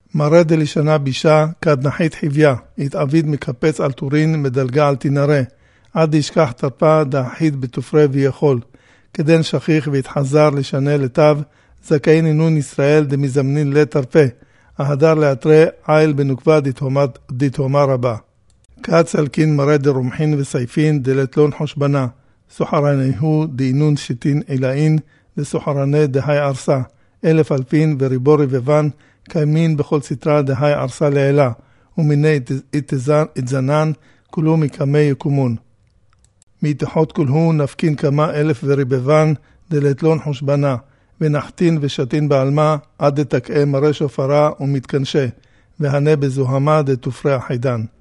מראה דלישנה בישה, כד נחית חיוויה, התעביד מקפץ על טורין, מדלגה על תינרה, עד ישכח תרפה דחית בתופרה ויכול, כדן שכיח והתחזר לשנה לטב, זכאין אינון ישראל דמזמנין לתרפה, ההדר לאתרי עיל בנוקבה דתהומה רבה. קץ אלקין מראה דרומחין וסייפין דלתלון חושבנה, סוחרניהו דאינון שיטין אילאין, וסוחרני דהי ערסה, 1000 אלפין וריבו רבבן, קיימין בכל סתרה דהי ערסה לעילה, ומיני התזנן, כולו מקמי יקומון. מתחות כולהו נפקין כמה 1000 וריבבן, דלתלון חושבנה, ונחתין ושתין בעלמה, עד דתקעה מראה שופרה ומתקנשה, והנה בזוהמה דתופרי החידן.